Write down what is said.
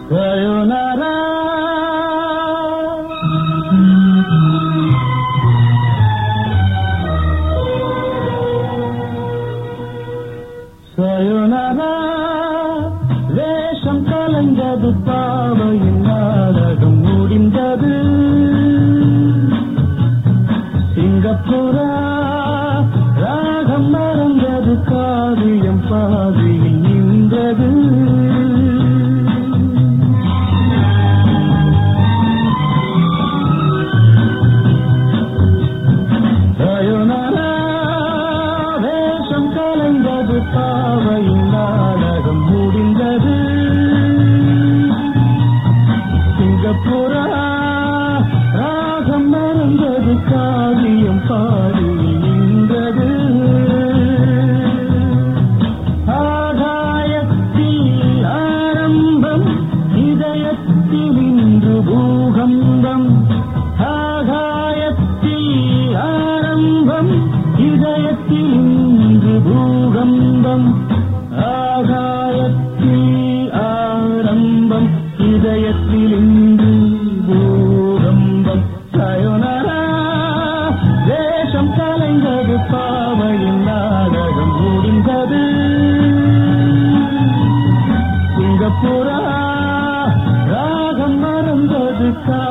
sayonara sayonara வேஷம் கலந்தது பாவையின் நாடகம் முடிந்தது சிங்கப்பூரா ராகம் மறந்தது காவியம் பாதியில் நின்றது sayonara வேஷம் கலந்தது பாவையின் நாடகம் முடிந்தது சிங்கப்பூரா ராகம் மறந்தது காவியம் பாடியில் நின்றது ஆகாயத்தில் ஆரம்பம் இதயத்தில் இன்று பூகம்பம் ஆகாயத்தில் ஆரம்பம் இதயத்தில் இன்று பூகம்பம் ஆகாயத்தில் ஆரம்பம் இதயத்தில் இன்று பூகம்பம் sayonara வேஷம் கலைந்தது பாவையின் நாடகம் முடிந்தது சிங்கப்பூரா ராகம் மறந்தது